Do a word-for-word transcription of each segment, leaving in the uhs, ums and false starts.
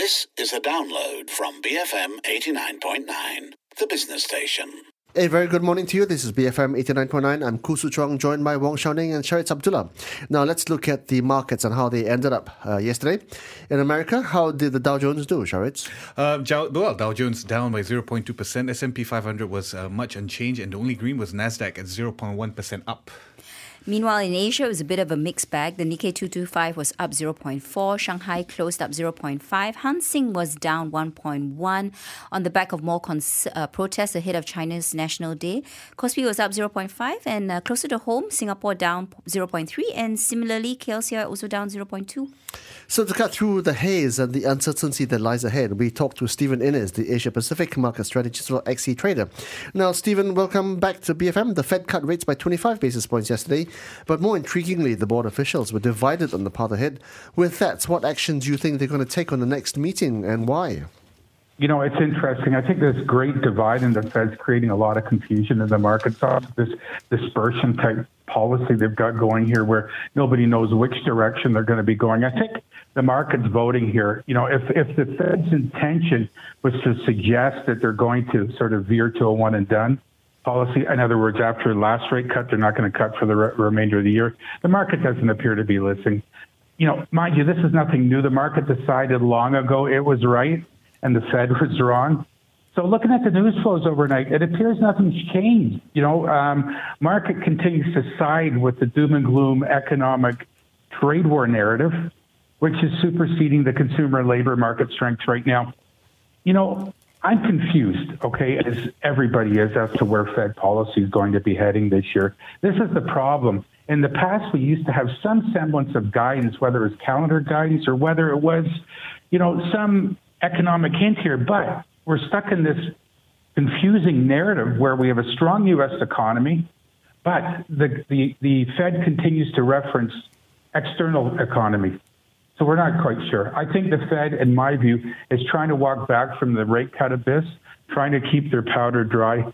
This is a download from B F M eighty-nine point nine, the business station. A very good morning to you. This is B F M eighty-nine point nine. I'm Khoo Su Chong, joined by Wong Xiaoning and Sharitz Abdullah. Now let's look at the markets and how they ended up uh, yesterday. In America, how did the Dow Jones do, Sharitz? Uh, Dow, well, Dow Jones down by zero point two percent. S and P five hundred was uh, much unchanged, and the only green was Nasdaq at zero point one percent up. Meanwhile, in Asia, it was a bit of a mixed bag. The Nikkei two twenty-five was up zero point four. Shanghai closed up zero point five. Hang Seng was down one point one on the back of more cons- uh, protests ahead of China's National Day. Kospi was up zero point five, and uh, closer to home, Singapore down zero point three, and similarly, K L C R also down zero point two. So to cut through the haze and the uncertainty that lies ahead, we talked to Stephen Innes, the Asia Pacific market strategist for X E Trader. Now, Stephen, welcome back to B F M. The Fed cut rates by twenty-five basis points yesterday. But more intriguingly, the board officials were divided on the path ahead. With that, what action do you think they're going to take on the next meeting, and why? You know, it's interesting. I think this great divide in the Fed's creating a lot of confusion in the markets. This dispersion type policy they've got going here where nobody knows which direction they're going to be going. I think the market's voting here. You know, if, if the Fed's intention was to suggest that they're going to sort of veer to a one and done policy, in other words, after the last rate cut, they're not going to cut for the re- remainder of the year, the market doesn't appear to be listening. You know, mind you, this is nothing new. The market decided long ago it was right and the Fed was wrong. So looking at the news flows overnight, it appears nothing's changed. You know, um, market continues to side with the doom and gloom economic trade war narrative, which is superseding the consumer labor market strength right now. You know, I'm confused, okay, as everybody is, as to where Fed policy is going to be heading this year. This is the problem. In the past, we used to have some semblance of guidance, whether it was calendar guidance or whether it was, you know, some economic hint here. But we're stuck in this confusing narrative where we have a strong U S economy, but the, the, the Fed continues to reference external economy. So we're not quite sure. I think the Fed, in my view, is trying to walk back from the rate cut abyss, trying to keep their powder dry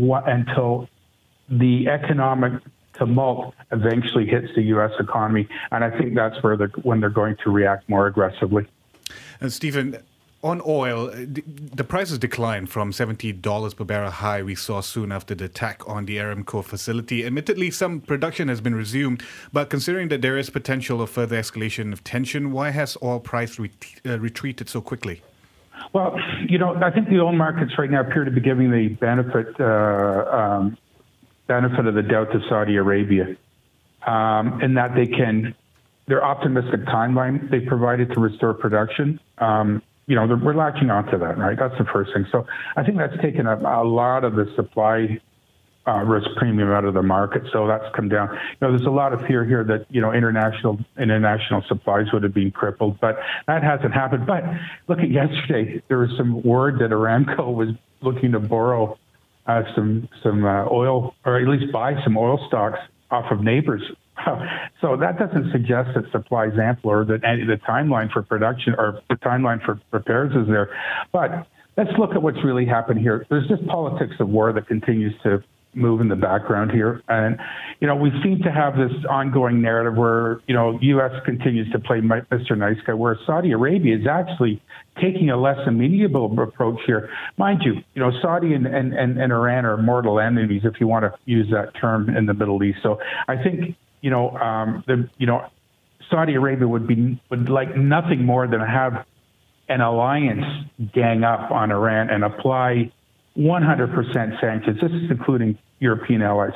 until the economic tumult eventually hits the U S economy. And I think that's where they're, when they're going to react more aggressively. And Stephen, on oil, the prices declined from seventy dollars per barrel high we saw soon after the attack on the Aramco facility. Admittedly, some production has been resumed, but considering that there is potential of further escalation of tension, why has oil price ret- uh, retreated so quickly? Well, you know, I think the oil markets right now appear to be giving the benefit uh, um, benefit of the doubt to Saudi Arabia, um, in that they can, their optimistic timeline they provided to restore production. Um, You know, we're latching onto that, right? That's the first thing. So I think that's taken a, a lot of the supply uh, risk premium out of the market. So that's come down. You know, there's a lot of fear here that, you know, international international supplies would have been crippled, but that hasn't happened. But look at yesterday, there was some word that Aramco was looking to borrow uh, some some uh, oil, or at least buy some oil stocks off of neighbors. So that doesn't suggest that supply is ample or that any, the timeline for production or the timeline for repairs is there. But let's look at what's really happened here. There's this politics of war that continues to move in the background here. And, you know, we seem to have this ongoing narrative where, you know, U S continues to play Mister Nice Guy, where Saudi Arabia is actually taking a less amenable approach here. Mind you, you know, Saudi and, and, and, and Iran are mortal enemies, if you want to use that term, in the Middle East. So I think, you know, um, the, you know, Saudi Arabia would be would like nothing more than have an alliance gang up on Iran and apply one hundred percent sanctions. This is including European allies.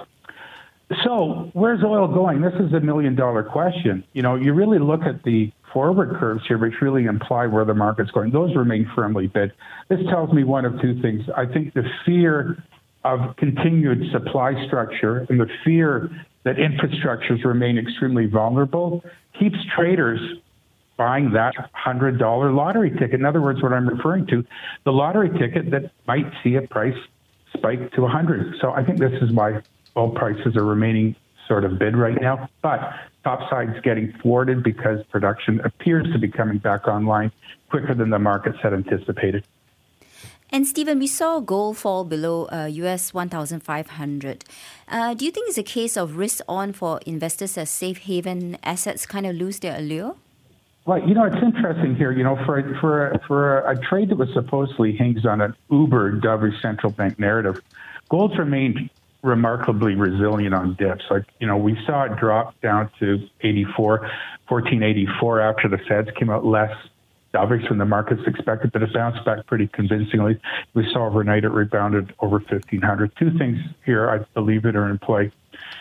So where's oil going? This is a million dollar question. You know, you really look at the forward curves here, which really imply where the market's going. Those remain firmly bid. This tells me one of two things. I think the fear of continued supply structure and the fear that infrastructures remain extremely vulnerable keeps traders buying that one hundred dollars lottery ticket. In other words, what I'm referring to, the lottery ticket that might see a price spike to one hundred. So I think this is why oil prices are remaining sort of bid right now. But topside's getting thwarted because production appears to be coming back online quicker than the markets had anticipated. And Stephen, we saw gold fall below uh, U S one thousand five hundred. Uh, do you think it's a case of risk on for investors as safe haven assets kind of lose their allure? Well, you know, it's interesting here. You know, for for for a, a trade that was supposedly hinged on an uber dovish central bank narrative, gold's remained remarkably resilient on dips. Like, you know, we saw it drop down to eighty-four, fourteen eighty-four after the Feds came out less dovish than the markets expected, but it bounced back pretty convincingly. We saw overnight it rebounded over fifteen hundred. Two things here, I believe, it are in play.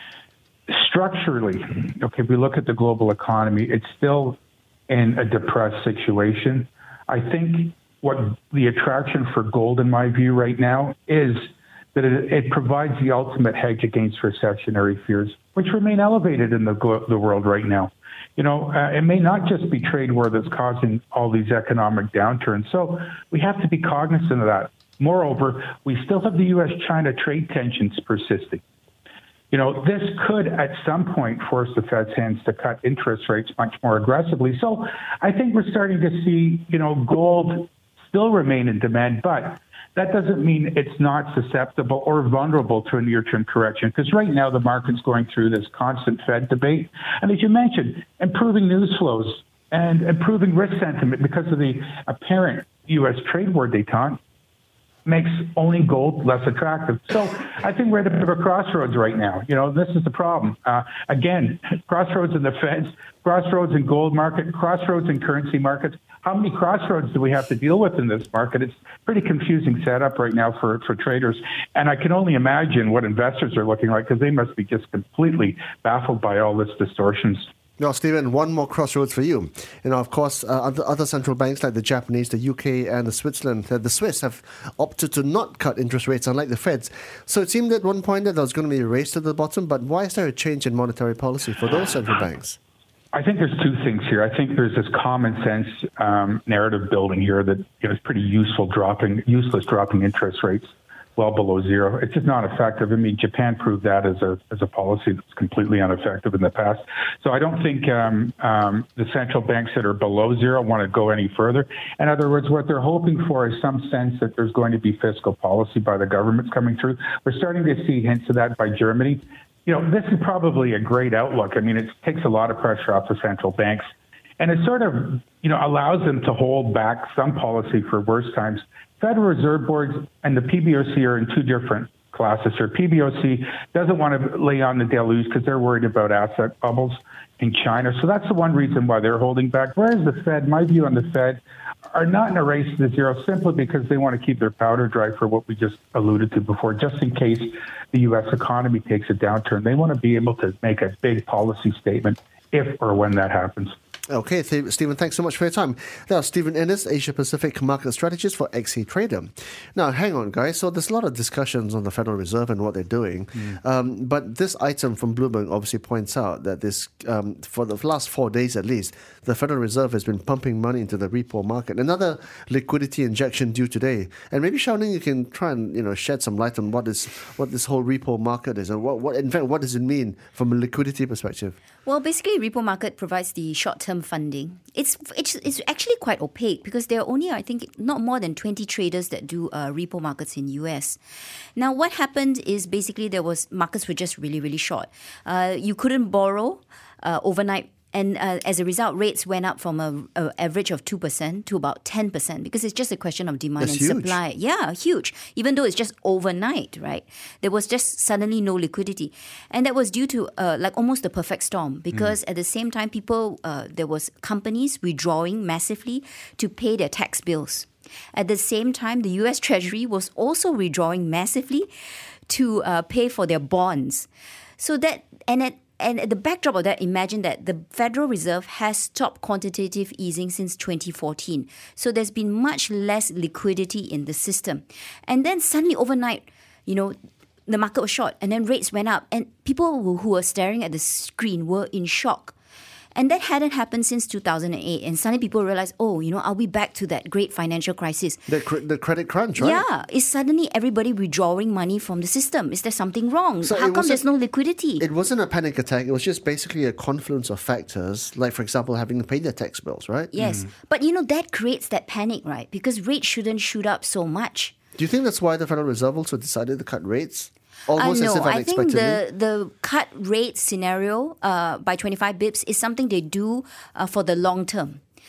Structurally, okay, if we look at the global economy, it's still in a depressed situation. I think what the attraction for gold, in my view, right now is that it, it provides the ultimate hedge against recessionary fears, which remain elevated in the, the world right now. You know, uh, it may not just be trade war that's causing all these economic downturns. So we have to be cognizant of that. Moreover, we still have the U S China trade tensions persisting. You know, this could at some point force the Fed's hands to cut interest rates much more aggressively. So I think we're starting to see, you know, gold still remain in demand, but that doesn't mean it's not susceptible or vulnerable to a near-term correction, because right now the market's going through this constant Fed debate. And as you mentioned, improving news flows and improving risk sentiment because of the apparent U S trade war detente makes owning gold less attractive. So I think we're at a bit of a crossroads right now. You know, this is the problem. Uh, again, crossroads in the Feds, crossroads in gold market, crossroads in currency markets. How many crossroads do we have to deal with in this market? It's a pretty confusing setup right now for, for traders. And I can only imagine what investors are looking like, because they must be just completely baffled by all this distortions. Now, Stephen, one more crossroads for you. You know, of course, uh, other, other central banks like the Japanese, the U K, and the Switzerland, uh, the Swiss have opted to not cut interest rates, unlike the Feds. So it seemed at one point that there was going to be a race to the bottom. But why is there a change in monetary policy for those central banks? I think there's two things here. I think there's this common sense um, narrative building here that, you know, is pretty useful, dropping useless dropping interest rates well below zero. It's just not effective. I mean, Japan proved that as a as a policy that's completely ineffective in the past. So I don't think um, um, the central banks that are below zero want to go any further. In other words, what they're hoping for is some sense that there's going to be fiscal policy by the governments coming through. We're starting to see hints of that by Germany. You know, this is probably a great outlook. I mean, it takes a lot of pressure off the central banks, and it sort of, you know, allows them to hold back some policy for worse times. Federal Reserve Boards and the P B O C are in two different classes here. P B O C doesn't want to lay on the deluge because they're worried about asset bubbles in China. So that's the one reason why they're holding back. Whereas the Fed, my view on the Fed, are not in a race to zero simply because they want to keep their powder dry for what we just alluded to before, just in case the U S economy takes a downturn. They want to be able to make a big policy statement if or when that happens. Okay, th- Stephen, thanks so much for your time. Now, Stephen Innes, Asia Pacific Market Strategist for X A Trader. Now, hang on, guys. So there's a lot of discussions on the Federal Reserve and what they're doing. Mm. Um, but this item from Bloomberg obviously points out that this, um, for the last four days at least, the Federal Reserve has been pumping money into the repo market. Another liquidity injection due today. And maybe, Xiaoning, you can try and, you know, shed some light on what is what this whole repo market is and what, what in fact, what does it mean from a liquidity perspective? Well, basically, repo market provides the short-term funding. It's, it's it's actually quite opaque because there are only, I think, not more than twenty traders that do uh, repo markets in U S. Now, what happened is basically there was markets were just really, really short. Uh, you couldn't borrow uh, overnight. And uh, as a result, rates went up from a, a average of two percent to about ten percent because it's just a question of demand That's and huge. supply. Yeah, huge. Even though it's just overnight, right? There was just suddenly no liquidity. And that was due to uh, like almost the perfect storm because mm. at the same time, people, uh, there was companies withdrawing massively to pay their tax bills. At the same time, the U S Treasury was also withdrawing massively to uh, pay for their bonds. So that, and at And at the backdrop of that, imagine that the Federal Reserve has stopped quantitative easing since twenty fourteen. So there's been much less liquidity in the system. And then suddenly overnight, you know, the market was short and then rates went up. And people who, who were staring at the screen were in shock. And that hadn't happened since two thousand eight. And suddenly people realized, oh, you know, are we back to that great financial crisis? The, cr- the credit crunch, right? Yeah. Is suddenly everybody withdrawing money from the system? Is there something wrong? So How come there's no liquidity? It wasn't a panic attack. It was just basically a confluence of factors, like, for example, having to pay their tax bills, right? Yes. Mm. But, you know, that creates that panic, right? Because rates shouldn't shoot up so much. Do you think that's why the Federal Reserve also decided to cut rates? Almost uh, no, as if I think unexpectedly. the, the cut rate scenario uh, by twenty-five bips is something they do uh, for the long term.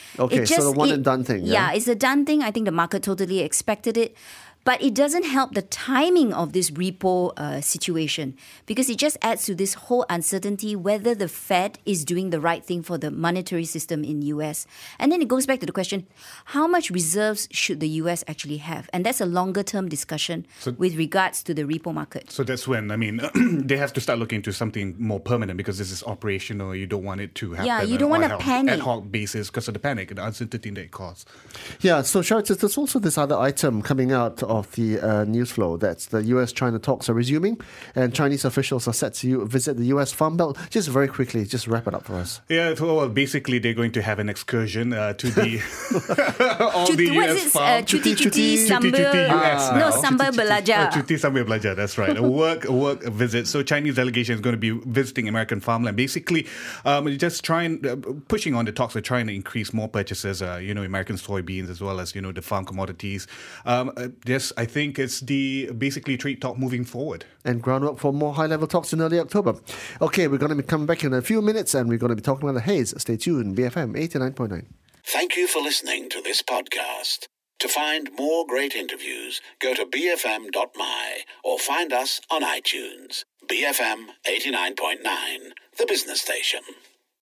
Okay, It so the one it- and done thing, yeah? Yeah, it's a done thing. I think the market totally expected it. But it doesn't help the timing of this repo uh, situation because it just adds to this whole uncertainty whether the Fed is doing the right thing for the monetary system in U S. And then it goes back to the question, how much reserves should the U S actually have? And that's a longer term discussion So- with regards to the repo market. So that's when, I mean, they have to start looking into something more permanent because this is operational. You don't want it to happen Yeah, you on don't an wanna ad hoc- panic. ad hoc basis because of the panic and the uncertainty that it causes. Yeah, so Sharon, there's also this other item coming out of the uh, news flow. That's the U S-China talks are resuming and Chinese officials are set to visit the U S Farm Belt. Just very quickly, just wrap it up for us. Yeah, so, well, basically they're going to have an excursion uh, to the all Cut- the what U is S it? farm. Uh, cuti cuti Cuti sambil cuti U S no now. sambil Oh, belajar. cuti sambil belajar, that's right. A work a work visit. So Chinese delegation is going to be visiting American farmland. Basically, um, just trying uh, pushing on the talks. They're trying to increase more purchases. Uh, you know, American soybeans as well as you know the farm commodities. Um, uh, yes, I think it's the basically trade talk moving forward. And groundwork for more high-level talks in early October. Okay, we're going to be coming back in a few minutes and we're going to be talking about the haze. Stay tuned, B F M eighty-nine point nine. Thank you for listening to this podcast. To find more great interviews, go to b f m dot m y or find us on iTunes. B F M eighty-nine point nine, the business station.